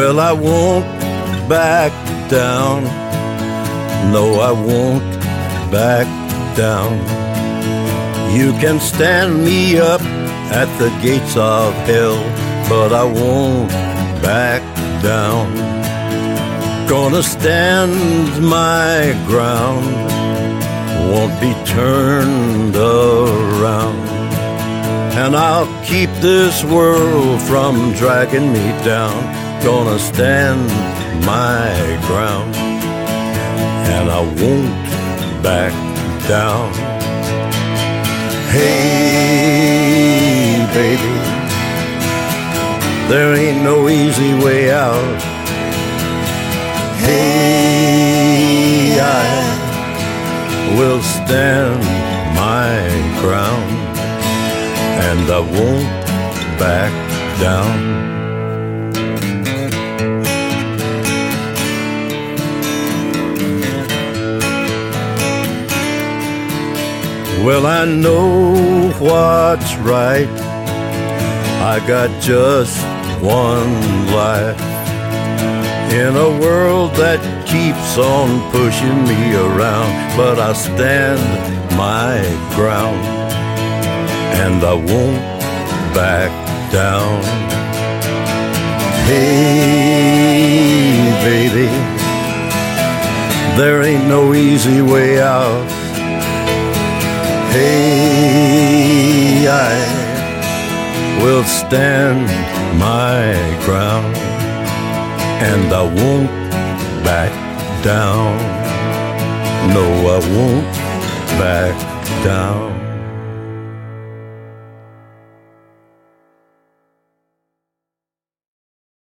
Well, I won't back down. No, I won't back down. You can stand me up at the gates of hell, but I won't back down. Gonna stand my ground, won't be turned around. And I'll keep this world from dragging me down. Gonna stand my ground, and I won't back down. Hey, baby, there ain't no easy way out. Hey, I will stand my ground, and I won't back down. Well, I know what's right. I got just one life in a world that keeps on pushing me around, but I stand my ground, and I won't back down. Hey, baby, there ain't no easy way out. Hey, I will stand my ground, and I won't back down. No, I won't back down.